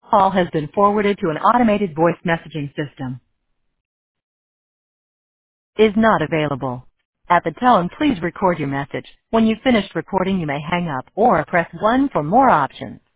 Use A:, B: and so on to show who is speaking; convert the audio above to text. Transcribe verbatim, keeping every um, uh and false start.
A: call has been forwarded to an automated voice messaging system. Is not available. At the tone, please record your message. When you've finished recording, you may hang up or press one for more options.